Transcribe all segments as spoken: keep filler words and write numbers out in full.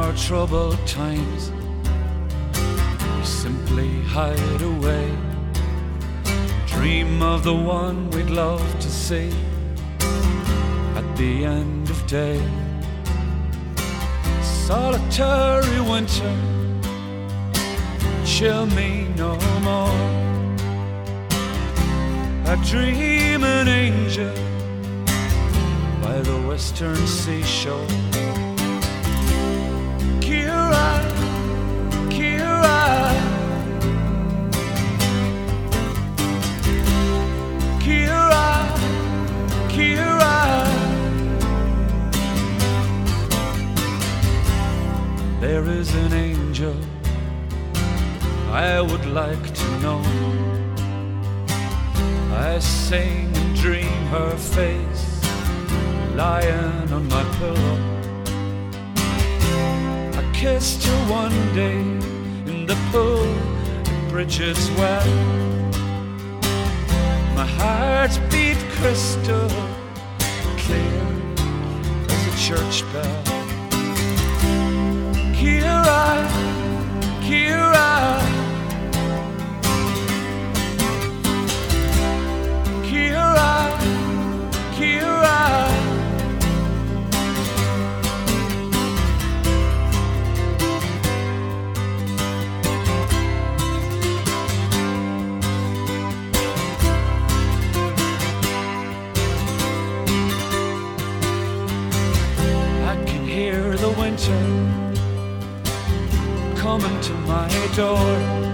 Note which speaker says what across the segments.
Speaker 1: our troubled times, we simply hide away, dream of the one we'd love to see at the end of day. Solitary winter, chill me no more. I dream an angel by the western seashore. Kira, Kira, Kira, Kira. There is an angel I would like to know. I sing and dream her face lying on my pillow. I kissed her one day in the pool at Bridget's Well. My heart beat crystal clear as a church bell. Kira, Kira, Kira, Kira. I can hear the winter coming to my door.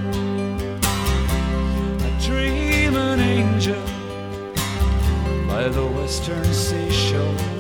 Speaker 1: I dream an angel by the western seashore.